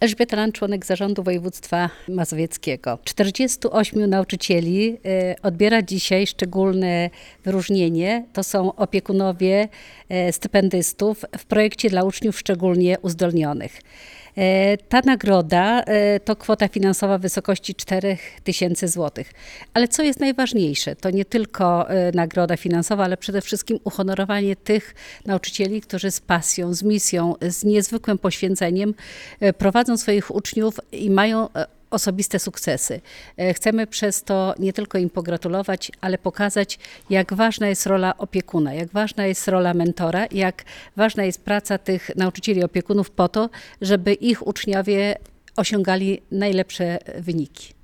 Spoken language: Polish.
Elżbieta Lan, członek zarządu województwa mazowieckiego. 48 nauczycieli odbiera dzisiaj szczególne wyróżnienie. To są opiekunowie stypendystów w projekcie dla uczniów szczególnie uzdolnionych. Ta nagroda to kwota finansowa w wysokości 4000 zł. Ale co jest najważniejsze, to nie tylko nagroda finansowa, ale przede wszystkim uhonorowanie tych nauczycieli, którzy z pasją, z misją, z niezwykłym poświęceniem prowadzą swoich uczniów i mają osobiste sukcesy. Chcemy przez to nie tylko im pogratulować, ale pokazać, jak ważna jest rola opiekuna, jak ważna jest rola mentora, jak ważna jest praca tych nauczycieli opiekunów po to, żeby ich uczniowie osiągali najlepsze wyniki.